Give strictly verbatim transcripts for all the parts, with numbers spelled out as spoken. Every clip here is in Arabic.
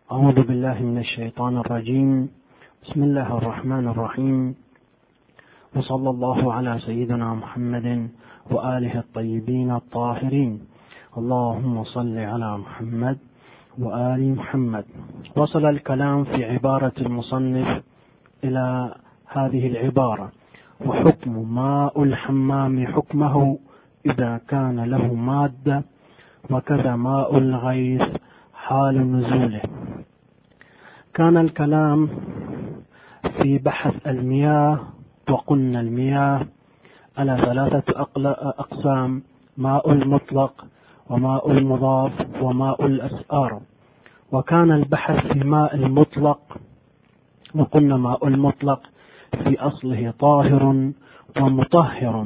أعوذ بالله من الشيطان الرجيم. بسم الله الرحمن الرحيم، وصلى الله على سيدنا محمد وآله الطيبين الطاهرين. اللهم صل على محمد وآل محمد. وصل الكلام في عبارة المصنف إلى هذه العبارة: وحكم ماء الحمام حكمه إذا كان له مادة، وكذا ماء الغيث حال نزوله. كان الكلام في بحث المياه، وقلنا المياه على ثلاثة أقسام: ماء المطلق، وماء المضاف، وماء الأسآر. وكان البحث في ماء المطلق، وقلنا ماء المطلق في أصله طاهر ومطهر.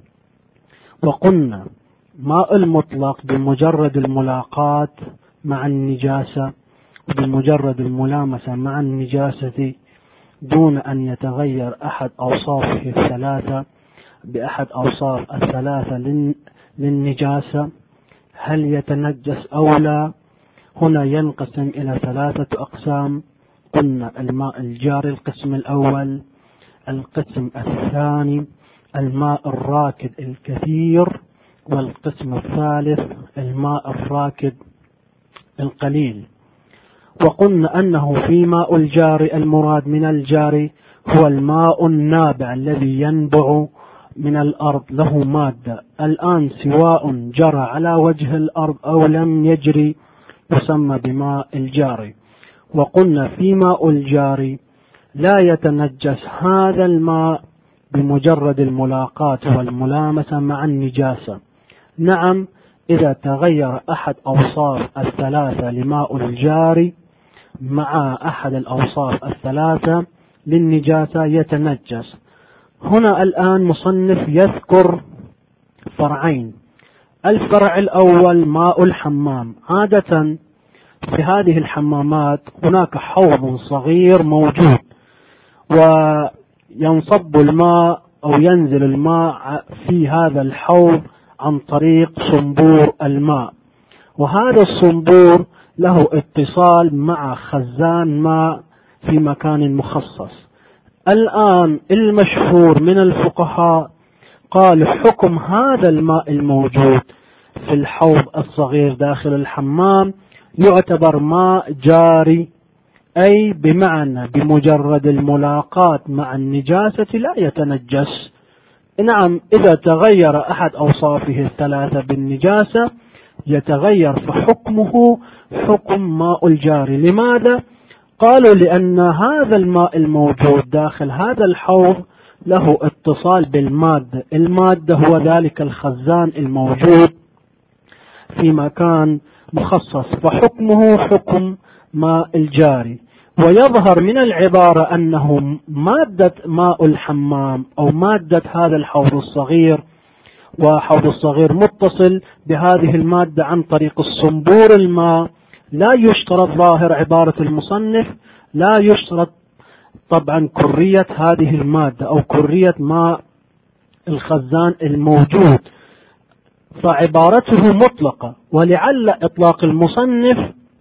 وقلنا ماء المطلق بمجرد الملاقاة مع النجاسة وبمجرد الملامسة مع النجاسة دون أن يتغير أحد أوصافه الثلاثة بأحد أوصاف الثلاثة للنجاسة، هل يتنجس أو لا؟ هنا ينقسم إلى ثلاثة أقسام. قلنا الماء الجاري القسم الأول، القسم الثاني الماء الراكد الكثير، والقسم الثالث الماء الراكد القليل. وقلنا أنه في ماء الجاري المراد من الجاري هو الماء النابع الذي ينبع من الأرض له مادة، الآن سواء جرى على وجه الأرض أو لم يجري يسمى بماء الجاري. وقلنا في ماء الجاري لا يتنجس هذا الماء بمجرد الملاقاة والملامسة مع النجاسة. نعم، إذا تغير أحد أوصاف الثلاثة لماء الجاري مع أحد الأوصاف الثلاثة للنجاسة يتنجس. هنا الآن مصنف يذكر فرعين. الفرع الأول ماء الحمام. عادة في هذه الحمامات هناك حوض صغير موجود، وينصب الماء أو ينزل الماء في هذا الحوض عن طريق صنبور الماء، وهذا الصنبور له اتصال مع خزان ماء في مكان مخصص. الآن المشهور من الفقهاء قال حكم هذا الماء الموجود في الحوض الصغير داخل الحمام يعتبر ماء جاري، أي بمعنى بمجرد الملاقاة مع النجاسة لا يتنجس. نعم، إذا تغير أحد أوصافه الثلاثة بالنجاسة يتغير، فحكمه حكم ماء الجاري. لماذا؟ قالوا لأن هذا الماء الموجود داخل هذا الحوض له اتصال بالمادة، المادة هو ذلك الخزان الموجود في مكان مخصص، فحكمه حكم ماء الجاري. ويظهر من العبارة أنه مادة ماء الحمام أو مادة هذا الحوض الصغير، وحوض الصغير متصل بهذه المادة عن طريق الصنبور الماء، لا يشترط ظاهر عبارة المصنف، لا يشترط طبعا كرية هذه المادة أو كرية ماء الخزان الموجود، فعبارته مطلقة. ولعل إطلاق المصنف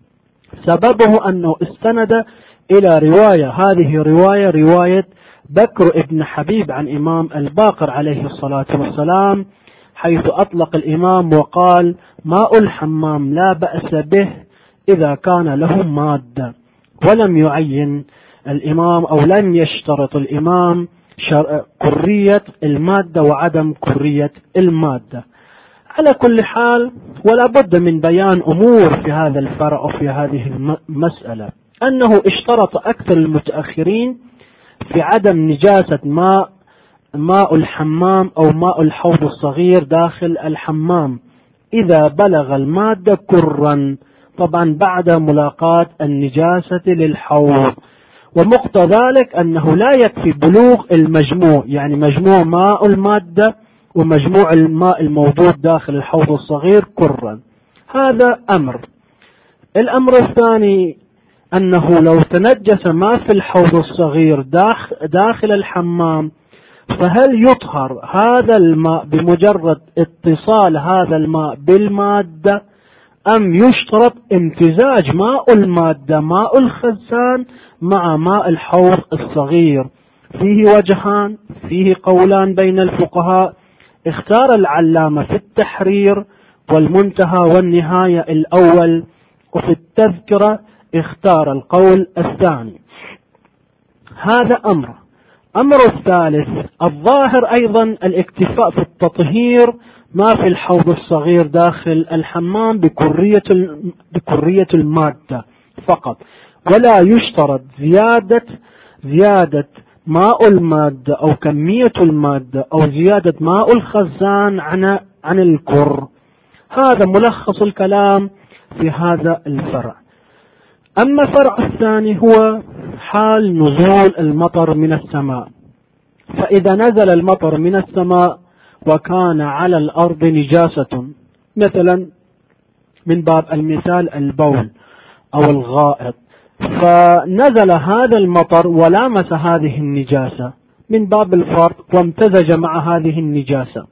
سببه أنه استند إلى رواية، هذه رواية رواية بكر ابن حبيب عن إمام الباقر عليه الصلاة والسلام، حيث أطلق الإمام وقال ماء الحمام لا بأس به إذا كان له مادة، ولم يعين الإمام أو لم يشترط الإمام كرية المادة وعدم كرية المادة. على كل حال، ولا بد من بيان أمور في هذا الفرع وفي هذه المسألة، أنه اشترط أكثر المتأخرين في عدم نجاسة ماء ماء الحمام أو ماء الحوض الصغير داخل الحمام إذا بلغ المادة كرا، طبعا بعد ملاقاة النجاسة للحوض. ومقتضى ذلك أنه لا يكفي بلوغ المجموع، يعني مجموع ماء المادة ومجموع الماء الموجود داخل الحوض الصغير كرا. هذا أمر. الأمر الثاني أنه لو تنجس ما في الحوض الصغير داخل الحمام، فهل يطهر هذا الماء بمجرد اتصال هذا الماء بالمادة أم يشترط امتزاج ماء المادة ماء الخزان مع ماء الحوض الصغير؟ فيه وجهان، فيه قولان بين الفقهاء. اختار العلامة في التحرير والمنتهى والنهاية الأول، وفي التذكرة اختار القول الثاني. هذا أمر. أمر الثالث الظاهر أيضا الاكتفاء في التطهير ما في الحوض الصغير داخل الحمام بكرية بكرية المادة فقط، ولا يشترط زيادة زيادة ماء المادة أو كمية المادة أو زيادة ماء الخزان عن عن الكر. هذا ملخص الكلام في هذا الفرع. أما الفرع الثاني هو حال نزول المطر من السماء. فإذا نزل المطر من السماء وكان على الأرض نجاسة، مثلا من باب المثال البول أو الغائط، فنزل هذا المطر ولامس هذه النجاسة من باب الفرض وامتزج مع هذه النجاسة،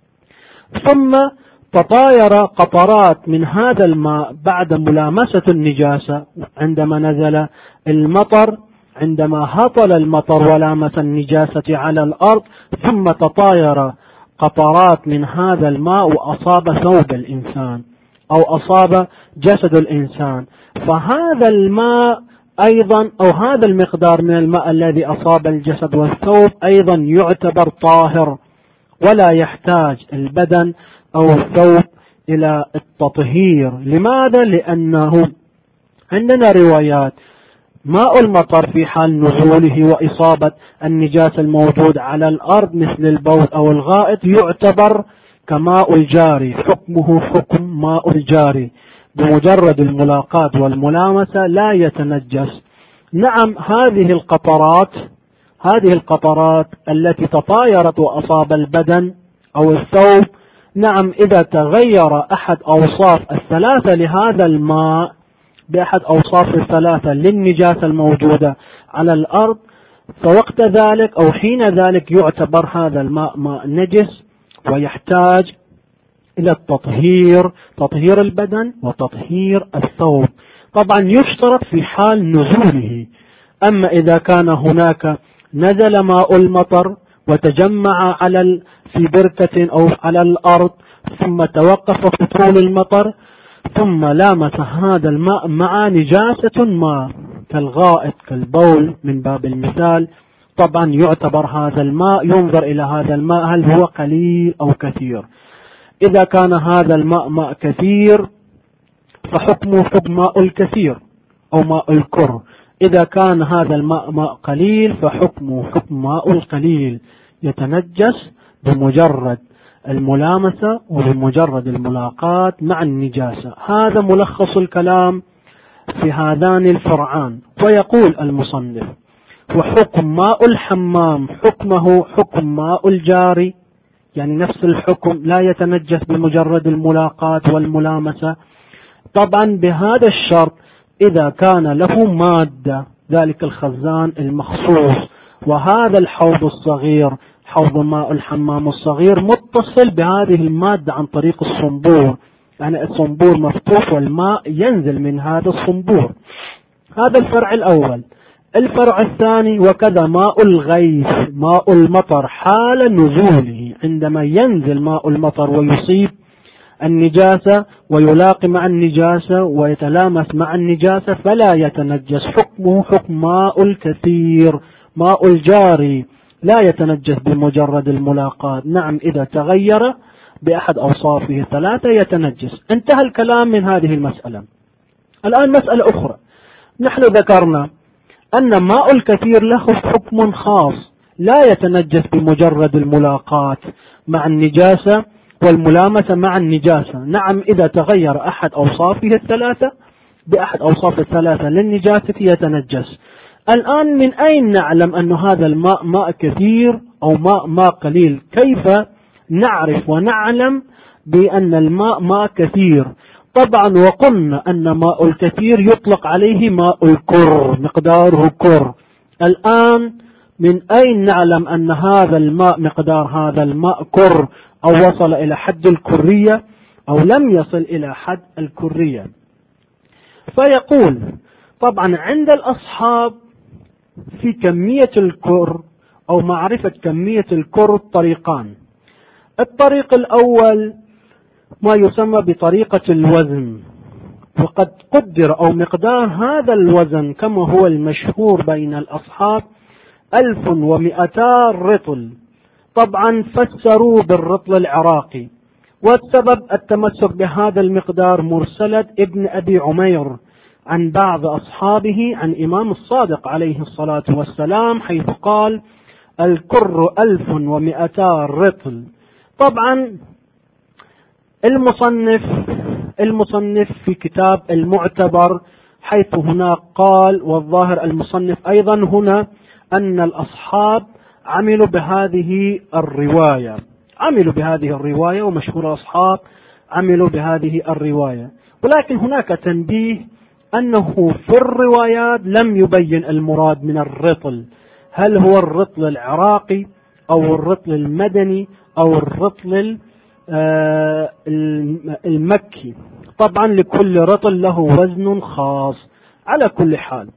ثم تطاير قطرات من هذا الماء بعد ملامسة النجاسة عندما نزل المطر، عندما هطل المطر ولامس النجاسة على الأرض، ثم تطاير قطرات من هذا الماء وأصاب ثوب الإنسان أو أصاب جسد الإنسان، فهذا الماء أيضا أو هذا المقدار من الماء الذي أصاب الجسد والثوب أيضا يعتبر طاهر، ولا يحتاج البدن أو الثوب إلى التطهير. لماذا؟ لأنه عندنا روايات ماء المطر في حال نزوله وإصابة النجاسة الموجود على الأرض مثل البول أو الغائط يعتبر كماء الجاري، حكمه حكم ماء الجاري، بمجرد الملاقاة والملامسة لا يتنجس. نعم، هذه القطرات هذه القطرات التي تطايرت وأصاب البدن أو الثوب، نعم إذا تغير أحد أوصاف الثلاثة لهذا الماء بأحد أوصاف الثلاثة للنجاسة الموجودة على الأرض، فوقت ذلك أو حين ذلك يعتبر هذا الماء ماء نجس ويحتاج إلى التطهير، تطهير البدن وتطهير الثوب. طبعا يشترط في حال نزوله. أما إذا كان هناك نزل ماء المطر وتجمع على في بركة أو على الأرض ثم توقف فتول المطر ثم لامس هذا الماء مع نجاسة ما كالغائط كالبول من باب المثال، طبعا يعتبر هذا الماء، ينظر إلى هذا الماء هل هو قليل أو كثير. إذا كان هذا الماء ماء كثير فحكمه حكم ماء الكثير أو ماء الكر. إذا كان هذا الماء ماء قليل فحكمه حكم ماء القليل، يتنجس بمجرد الملامسة وبمجرد الملاقاة مع النجاسة. هذا ملخص الكلام في هذان الفرعان. ويقول المصنف: وحكم ماء الحمام حكمه حكم ماء الجاري، يعني نفس الحكم، لا يتنجس بمجرد الملاقاة والملامسة، طبعا بهذا الشرط إذا كان له مادة، ذلك الخزان المخصوص. وهذا الحوض الصغير، حوض ماء الحمام الصغير، متصل بهذه المادة عن طريق الصنبور، يعني الصنبور مفتوح والماء ينزل من هذا الصنبور. هذا الفرع الأول. الفرع الثاني: وكذا ماء الغيث، ماء المطر حال نزوله، عندما ينزل ماء المطر ويصيب النجاسة ويلاقي مع النجاسة ويتلامس مع النجاسة فلا يتنجس، حكمه حكم ماء الكثير، ماء الجاري، لا يتنجس بمجرد الملاقاة. نعم إذا تغير بأحد أوصافه الثلاثة يتنجس. انتهى الكلام من هذه المسألة. الآن مسألة أخرى. نحن ذكرنا أن ماء الكثير له حكم خاص، لا يتنجس بمجرد الملاقاة مع النجاسة والملامسة مع النجاسة. نعم إذا تغير أحد أوصافه الثلاثة بأحد أوصاف الثلاثة للنجاسة يتنجس. الآن من أين نعلم أن هذا الماء ماء كثير أو ماء ماء قليل؟ كيف نعرف ونعلم بأن الماء ماء كثير؟ طبعا وقلنا أن ماء الكثير يطلق عليه ماء الكر، مقداره كر. الآن من أين نعلم أن هذا الماء مقدار هذا الماء كر أو وصل إلى حد الكرية أو لم يصل إلى حد الكرية. فيقول طبعا عند الأصحاب في كمية الكر أو معرفة كمية الكر طريقان. الطريق الأول ما يسمى بطريقة الوزن، وقد قدر أو مقدار هذا الوزن كما هو المشهور بين الأصحاب ألف ومئتا رطل. طبعا فسروا بالرطل العراقي، والسبب التمسك بهذا المقدار مرسلة ابن أبي عمير عن بعض أصحابه عن إمام الصادق عليه الصلاة والسلام، حيث قال الكر ألف ومئتا رطل. طبعا المصنف المصنف في كتاب المعتبر حيث هناك قال، والظاهر المصنف أيضا هنا، أن الأصحاب عملوا بهذه الرواية عملوا بهذه الرواية ومشهور الأصحاب عملوا بهذه الرواية. ولكن هناك تنبيه أنه في الروايات لم يبين المراد من الرطل، هل هو الرطل العراقي أو الرطل المدني أو الرطل المكي. طبعا لكل رطل له وزن خاص. على كل حال،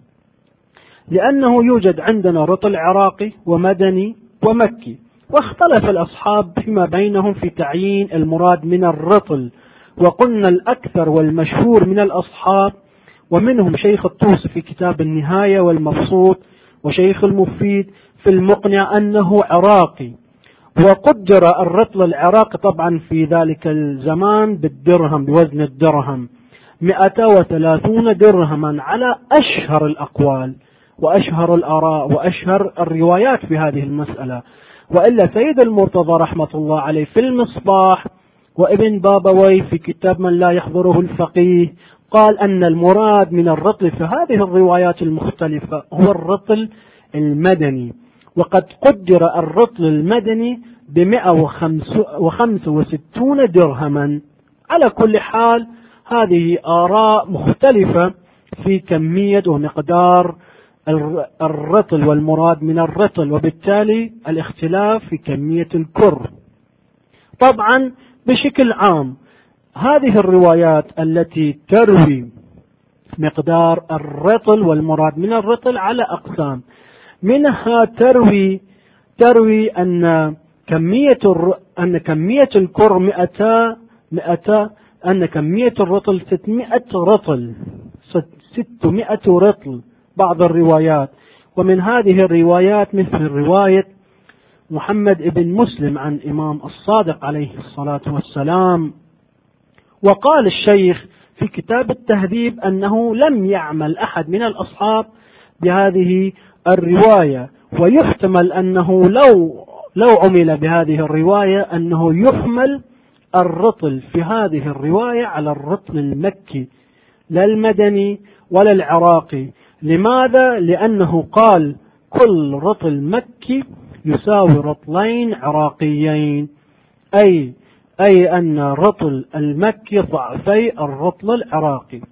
لأنه يوجد عندنا رطل عراقي ومدني ومكي، واختلف الأصحاب فيما بينهم في تعيين المراد من الرطل. وقلنا الأكثر والمشهور من الأصحاب، ومنهم شيخ الطوسي في كتاب النهاية والمبسوط، وشيخ المفيد في المقنع، أنه عراقي. وقدر الرطل العراقي طبعا في ذلك الزمان بالدرهم، بوزن الدرهم مئة وثلاثون درهما على أشهر الأقوال وأشهر الآراء وأشهر الروايات في هذه المسألة. وإلا سيد المرتضى رحمة الله عليه في المصباح، وابن بابوي في كتاب من لا يحضره الفقيه، قال أن المراد من الرطل في هذه الروايات المختلفة هو الرطل المدني. وقد قدر الرطل المدني بمئة وخمسة وستون درهما. على كل حال هذه آراء مختلفة في كمية ومقدار الرطل والمراد من الرطل، وبالتالي الاختلاف في كمية الكر. طبعا بشكل عام هذه الروايات التي تروي مقدار الرطل والمراد من الرطل على أقسام. منها تروي تروي أن كمية الر... أن كمية الكر مئتا مئتا أن كمية الرطل ستمائة رطل ستمائة رطل بعض الروايات. ومن هذه الروايات مثل رواية محمد ابن مسلم عن إمام الصادق عليه الصلاة والسلام. وقال الشيخ في كتاب التهذيب أنه لم يعمل أحد من الأصحاب بهذه الرواية، ويحتمل أنه لو لو عمل بهذه الرواية أنه يحمل الرطل في هذه الرواية على الرطل المكي لا المدني ولا العراقي. لماذا؟ لأنه قال كل رطل مكي يساوي رطلين عراقيين، أي أي أن الرطل المكي ضعفي الرطل العراقي.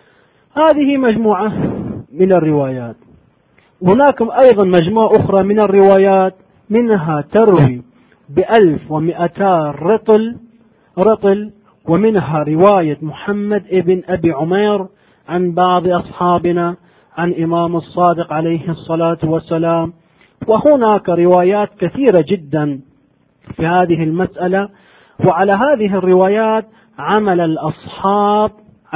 هذه مجموعة من الروايات. هناك أيضا مجموعة أخرى من الروايات، منها تروي بألف ومئتا رطل رطل ومنها رواية محمد ابن أبي عمير عن بعض أصحابنا عن إمام الصادق عليه الصلاة والسلام. وهناك روايات كثيرة جدا في هذه المسألة. وعلى هذه الروايات عمل الأصحاب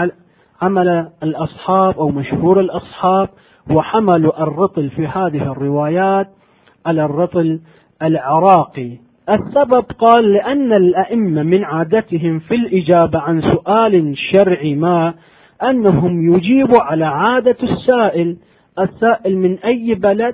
عمل الأصحاب أو مشهور الأصحاب، وحملوا الرطل في هذه الروايات على الرطل العراقي. السبب قال لأن الأئمة من عادتهم في الإجابة عن سؤال شرعي ما أنهم يجيبوا على عادة السائل السائل من أي بلد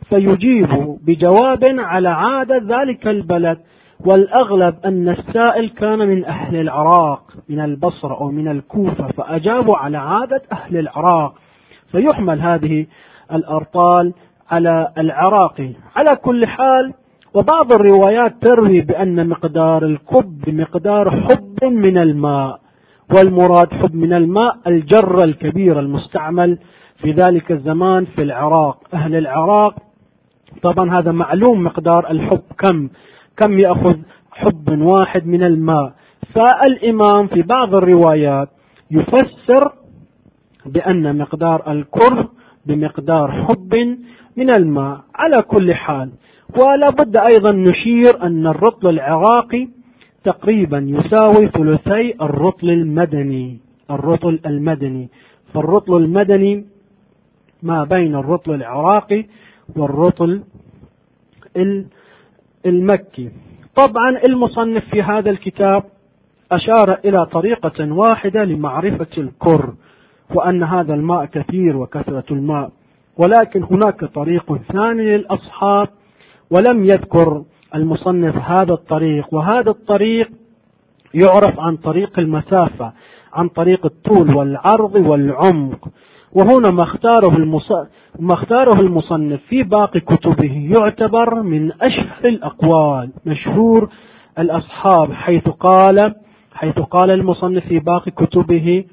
فيجيب بجواب على عادة ذلك البلد. والأغلب أن السائل كان من أهل العراق، من البصرة أو من الكوفة، فأجابوا على عادة أهل العراق، فيحمل هذه الأرطال على العراقي. على كل حال، وبعض الروايات تروي بأن مقدار الكب بمقدار حب من الماء، والمراد حب من الماء الجرة الكبيرة المستعمل في ذلك الزمان في العراق. أهل العراق طبعا هذا معلوم مقدار الحب كم كم يأخذ حب واحد من الماء، فالإمام في بعض الروايات يفسر بأن مقدار الكر بمقدار حب من الماء. على كل حال، ولا بد أيضا نشير أن الرطل العراقي تقريبا يساوي ثلثي الرطل المدني. الرطل المدني فالرطل المدني ما بين الرطل العراقي والرطل المكي. طبعا المصنف في هذا الكتاب أشار إلى طريقة واحدة لمعرفة الكر، وأن هذا الماء كثير وكثرة الماء، ولكن هناك طريق ثاني للأصحاب ولم يذكر المصنف هذا الطريق، وهذا الطريق يعرف عن طريق المسافة، عن طريق الطول والعرض والعمق. وهنا ما اختاره ما اختاره المصنف في باقي كتبه يعتبر من أشهر الأقوال، مشهور الأصحاب، حيث قال حيث قال المصنف في باقي كتبه: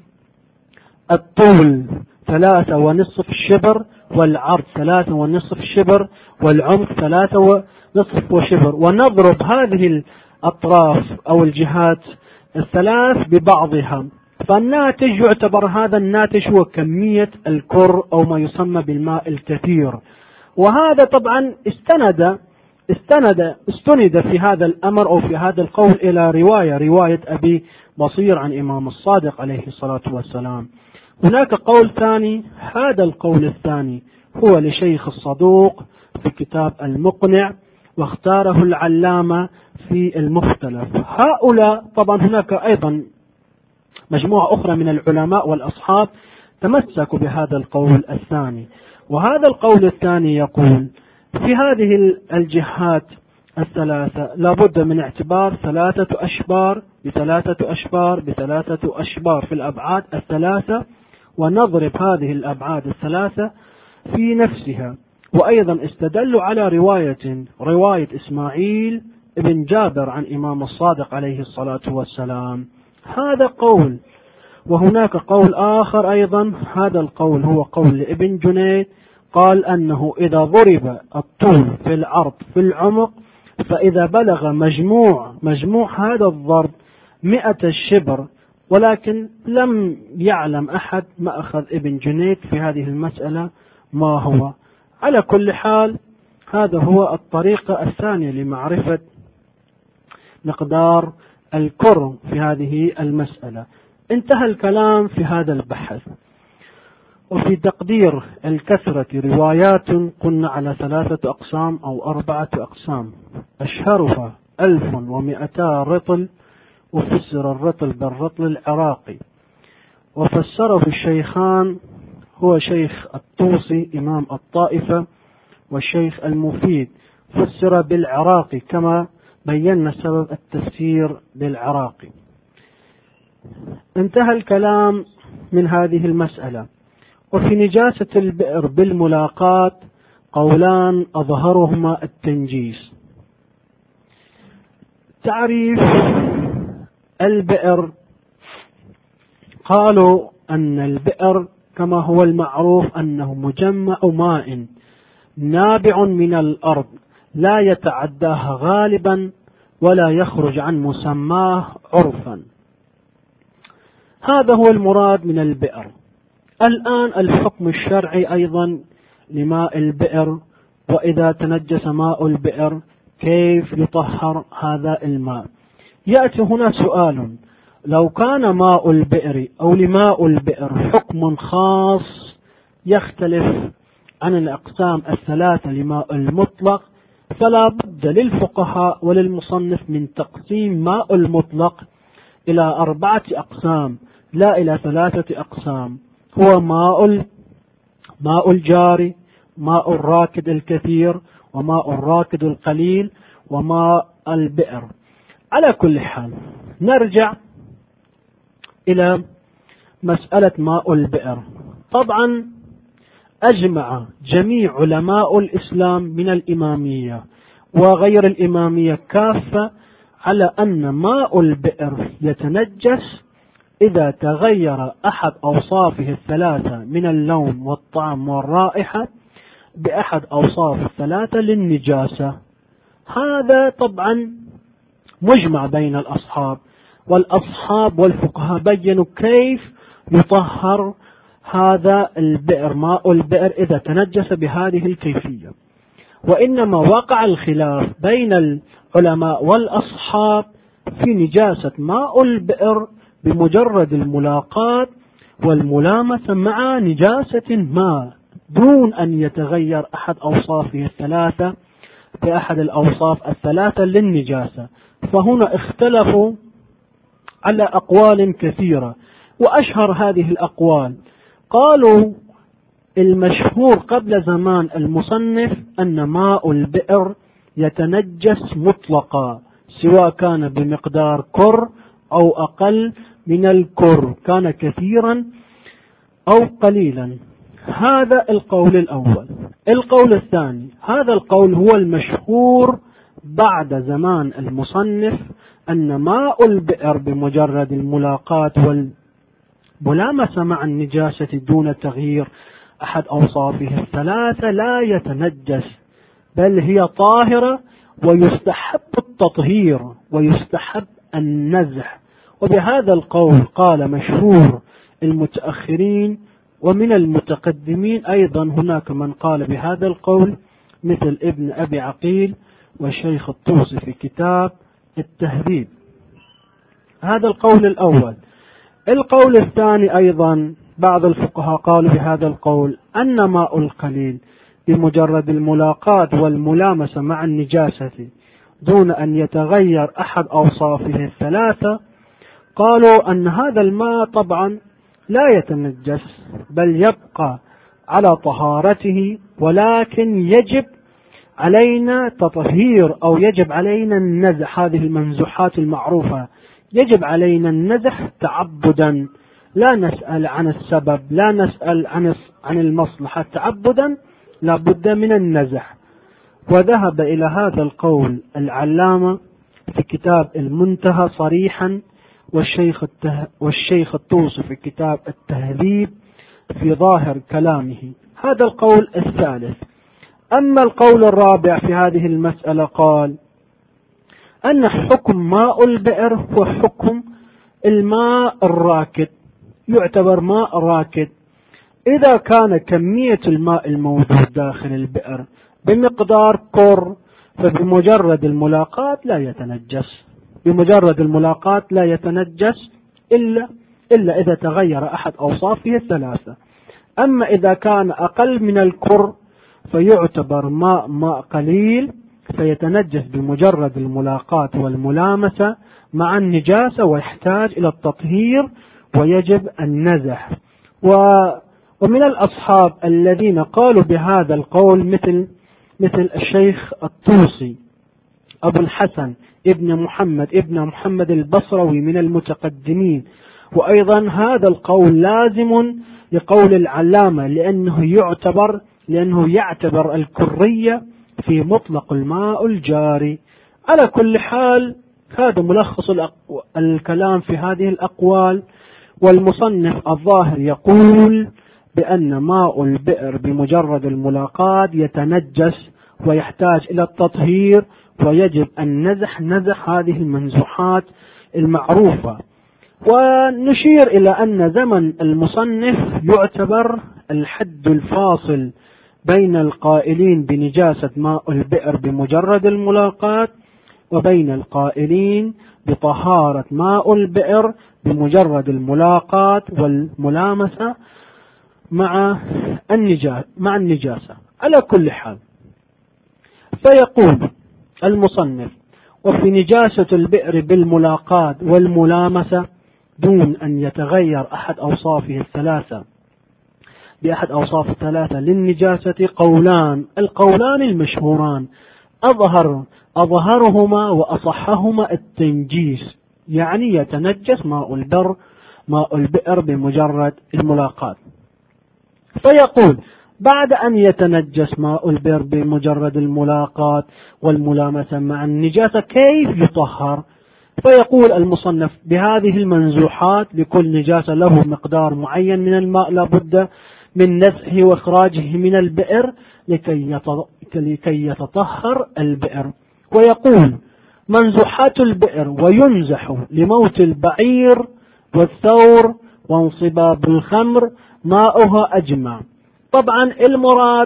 الطول ثلاثة ونصف الشبر، والعرض ثلاثة ونصف الشبر، والعمق ثلاثة ونصف وشبر. ونضرب هذه الأطراف أو الجهات الثلاث ببعضها، فالناتج يعتبر هذا الناتج هو كمية الكر أو ما يسمى بالماء الكثير. وهذا طبعا استند استند استند في هذا الأمر أو في هذا القول إلى رواية رواية أبي بصير عن إمام الصادق عليه الصلاة والسلام. هناك قول ثاني، هذا القول الثاني هو لشيخ الصدوق في كتاب المقنع، واختاره العلامة في المختلف. هؤلاء طبعا هناك أيضا مجموعة أخرى من العلماء والأصحاب تمسكوا بهذا القول الثاني. وهذا القول الثاني يقول في هذه الجهات الثلاثة لابد من اعتبار ثلاثة أشبار بثلاثة أشبار بثلاثة أشبار في الأبعاد الثلاثة، ونضرب هذه الأبعاد الثلاثة في نفسها. وأيضا استدلوا على رواية رواية إسماعيل ابن جابر عن إمام الصادق عليه الصلاة والسلام. هذا قول. وهناك قول آخر أيضا، هذا القول هو قول لابن جنيد، قال أنه إذا ضرب الطول في العرض في العمق، فإذا بلغ مجموع مجموع هذا الضرب مئة الشبر، ولكن لم يعلم أحد ما أخذ ابن جنيد في هذه المسألة ما هو. على كل حال، هذا هو الطريقة الثانية لمعرفة مقدار الكر في هذه المسألة. انتهى الكلام في هذا البحث. وفي تقدير الكثرة روايات قلنا على ثلاثة أقسام أو أربعة أقسام، أشهرها ألف ومئتا رطل، وفسر الرطل بالرطل العراقي، وفسره الشيخان هو شيخ الطوسي إمام الطائفة، والشيخ المفيد فسر بالعراقي كما بينا سبب التفسير بالعراقي. انتهى الكلام من هذه المسألة. وفي نجاسة البئر بالملاقات قولان أظهرهما التنجيس. تعريف البئر، قالوا أن البئر كما هو المعروف أنه مجمع ماء نابع من الأرض لا يتعداها غالبا ولا يخرج عن مسماه عرفا. هذا هو المراد من البئر. الآن الحكم الشرعي أيضا لماء البئر، وإذا تنجس ماء البئر كيف يطهر هذا الماء؟ يأتي هنا سؤال: لو كان ماء البئر أو لماء البئر حكم خاص يختلف عن الأقسام الثلاثة لماء المطلق، فلا بد للفقهاء وللمصنف من تقسيم ماء المطلق إلى أربعة أقسام لا إلى ثلاثة أقسام. هو ماء ماء الجاري، ماء الراكد الكثير، وماء الراكد القليل، وماء البئر. على كل حال، نرجع إلى مسألة ماء البئر. طبعا أجمع جميع علماء الإسلام من الإمامية وغير الإمامية كافة على أن ماء البئر يتنجس إذا تغير أحد أوصافه الثلاثة من اللون والطعم والرائحة بأحد أوصاف الثلاثة للنجاسة. هذا طبعا مجمع بين الأصحاب. والأصحاب والفقهاء بيّنوا كيف يطهر هذا البئر، ماء البئر، إذا تنجس بهذه الكيفية. وإنما وقع الخلاف بين العلماء والأصحاب في نجاسة ماء البئر بمجرد الملاقاة والملامسة مع نجاسة ما دون أن يتغير أحد أوصافه الثلاثة بأحد الأوصاف الثلاثة للنجاسة. فهنا اختلفوا على أقوال كثيرة، وأشهر هذه الأقوال قالوا المشهور قبل زمان المصنف أن ماء البئر يتنجس مطلقا، سواء كان بمقدار كر أو أقل من الكر، كان كثيرا أو قليلا. هذا القول الأول. القول الثاني، هذا القول هو المشهور بعد زمان المصنف، أن ماء البئر بمجرد الملاقاة والملامسة مع النجاسة دون تغيير أحد أوصافه الثلاثة لا يتنجس، بل هي طاهرة، ويستحب التطهير ويستحب النزح. وبهذا القول قال مشهور المتأخرين، ومن المتقدمين أيضا هناك من قال بهذا القول مثل ابن أبي عقيل والشيخ الطوسي في كتاب التهذيب. هذا القول الأول. القول الثاني أيضا بعض الفقهاء قالوا بهذا القول أن ماء القليل بمجرد الملاقاة والملامسة مع النجاسة دون أن يتغير أحد أوصافه الثلاثة، قالوا أن هذا الماء طبعا لا يتنجس، بل يبقى على طهارته، ولكن يجب علينا تطهير أو يجب علينا النزح. هذه المنزوحات المعروفة يجب علينا النزح تعبدا، لا نسأل عن السبب، لا نسأل عن عن المصلحة، تعبدا لا بد من النزح. وذهب إلى هذا القول العلامة في كتاب المنتهى صريحا، والشيخ الته... والشيخ الطوسي في كتاب التهذيب في ظاهر كلامه. هذا القول الثالث. أما القول الرابع في هذه المسألة قال أن حكم ماء البئر هو حكم الماء الراكد، يعتبر ماء راكد إذا كان كمية الماء الموجود داخل البئر بمقدار كر، فبمجرد الملاقاة لا يتنجس، بمجرد الملاقاة لا يتنجس إلا إلا إذا تغير أحد أوصافه الثلاثة. أما إذا كان أقل من الكر فيعتبر ماء ماء قليل، فيتنجس بمجرد الملاقاة والملامسة مع النجاسة، ويحتاج إلى التطهير ويجب النزح. ومن الأصحاب الذين قالوا بهذا القول مثل مثل الشيخ الطوسي أبو الحسن ابن محمد ابن محمد البصروي من المتقدمين. وأيضا هذا القول لازم لقول العلامة، لأنه يعتبر لأنه يعتبر الكرية في مطلق الماء الجاري. على كل حال هذا ملخص الكلام في هذه الأقوال. والمصنف الظاهر يقول بأن ماء البئر بمجرد الملاقاة يتنجس ويحتاج إلى التطهير، ويجب أن نزح نزح هذه المنزوحات المعروفة. ونشير إلى أن زمن المصنف يعتبر الحد الفاصل بين القائلين بنجاسة ماء البئر بمجرد الملاقاة وبين القائلين بطهارة ماء البئر بمجرد الملاقاة والملامسة مع النجاسة مع النجاسة. على كل حال فيقول المصنف: وفي نجاسة البئر بالملاقاة والملامسة دون أن يتغير أحد أوصافه الثلاثة بأحد أوصاف الثلاثة للنجاسة قولان، القولان المشهوران أظهر أظهرهما وأصحهما التنجيس، يعني يتنجس ماء البر ماء البئر بمجرد الملاقاة. فيقول: بعد أن يتنجس ماء البئر بمجرد الملاقاة والملامسة مع النجاسة كيف يطهر؟ فيقول المصنف: بهذه المنزوحات لكل نجاسة له مقدار معين من الماء لا بد من نزحه وإخراجه من البئر لكي لكي يتطهر البئر. ويقول: منزوحات البئر وينزح لموت البعير والثور وانصباب الخمر ماؤها أجمع. طبعا المراد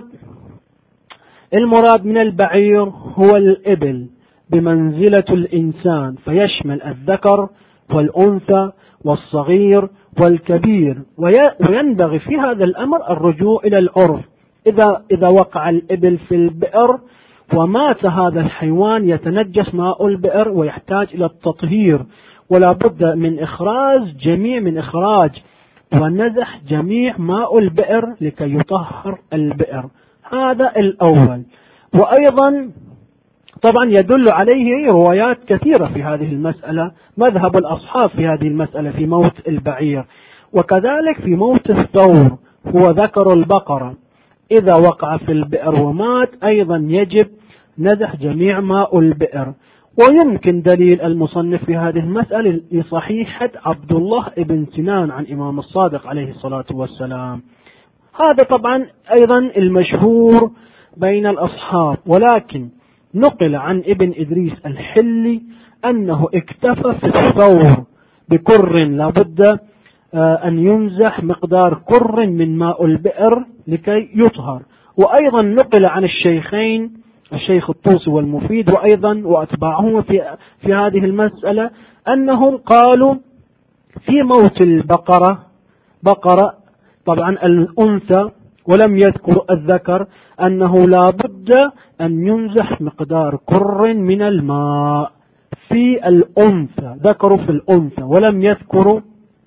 المراد من البعير هو الإبل بمنزلة الإنسان، فيشمل الذكر والأنثى والصغير والكبير، وينبغي في هذا الأمر الرجوع إلى العرف. إذا إذا وقع الإبل في البئر ومات هذا الحيوان يتنجس ماء البئر ويحتاج إلى التطهير، ولا بد من إخراج جميع من إخراج ونزح جميع ماء البئر لكي يطهر البئر. هذا الأول. وأيضا طبعا يدل عليه روايات كثيرة في هذه المسألة، مذهب الأصحاب في هذه المسألة في موت البعير، وكذلك في موت الثور هو ذكر البقرة إذا وقع في البئر ومات أيضا يجب نزح جميع ماء البئر. ويمكن دليل المصنف في هذه المسألة لصحيحة عبد الله بن سنان عن إمام الصادق عليه الصلاة والسلام. هذا طبعا أيضا المشهور بين الأصحاب، ولكن نقل عن ابن إدريس الحلي أنه اكتفى في الثور بكر لابد أن ينزح مقدار كر من ماء البئر لكي يطهر. وأيضا نقل عن الشيخين الشيخ الطوسي والمفيد وأيضا وأتباعهم في, في هذه المسألة أنهم قالوا في موت البقرة بقرة طبعا الأنثى ولم يذكر الذكر أنه لا بد أن ينزح مقدار كر من الماء في الأنثى، ذكروا في الأنثى ولم يذكروا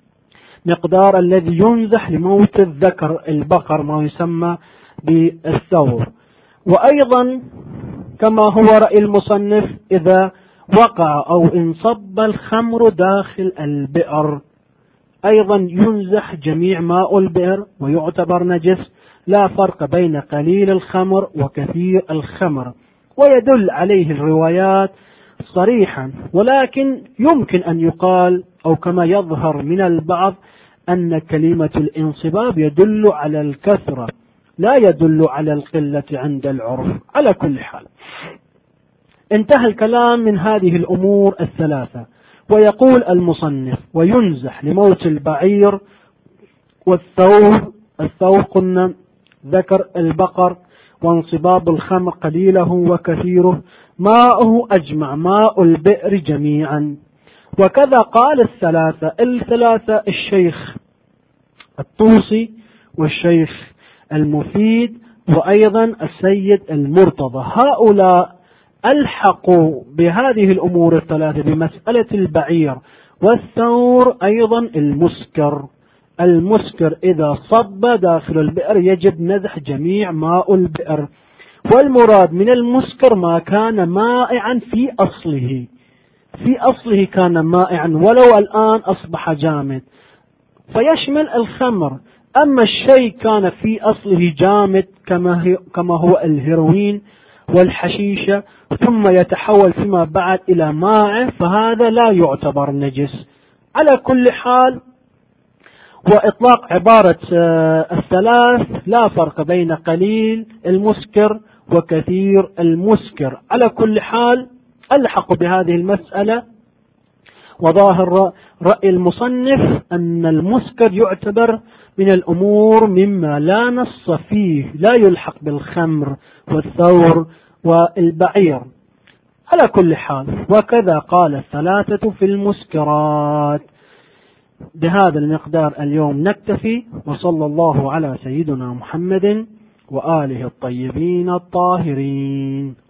مقدار الذي ينزح لموت الذكر البقر ما يسمى بالثور. وأيضا كما هو رأي المصنف إذا وقع أو انصب الخمر داخل البئر أيضا ينزح جميع ماء البئر ويعتبر نجس، لا فرق بين قليل الخمر وكثير الخمر، ويدل عليه الروايات صريحا. ولكن يمكن أن يقال أو كما يظهر من البعض أن كلمة الانصباب يدل على الكثرة لا يدل على القلة عند العرف. على كل حال انتهى الكلام من هذه الأمور الثلاثة. ويقول المصنف وينزح لموت البعير والثور، الثور قلنا ذكر البقر، وانصباب الخمر قليله وكثيره ماءه أجمع ماء البئر جميعا. وكذا قال الثلاثة الثلاثة الشيخ الطوسي والشيخ المفيد وأيضا السيد المرتضى، هؤلاء ألحقوا بهذه الأمور الثلاثة بمسألة البعير والثور أيضا المسكر. المسكر إذا صب داخل البئر يجب نزح جميع ماء البئر، والمراد من المسكر ما كان مائعا في أصله في أصله كان مائعا ولو الآن أصبح جامد، فيشمل الخمر. أما الشيء كان في أصله جامد كما, كما هو الهيروين والحشيشة ثم يتحول فيما بعد إلى ماء فهذا لا يعتبر نجس. على كل حال وإطلاق عبارة الثلاث لا فرق بين قليل المسكر وكثير المسكر. على كل حال ألحق بهذه المسألة، وظاهر رأي المصنف أن المسكر يعتبر من الأمور مما لا نص فيه، لا يلحق بالخمر والثور والبعير. على كل حال وكذا قال الثلاثة في المسكرات. بهذا المقدار اليوم نكتفي، وصلى الله على سيدنا محمد وآله الطيبين الطاهرين.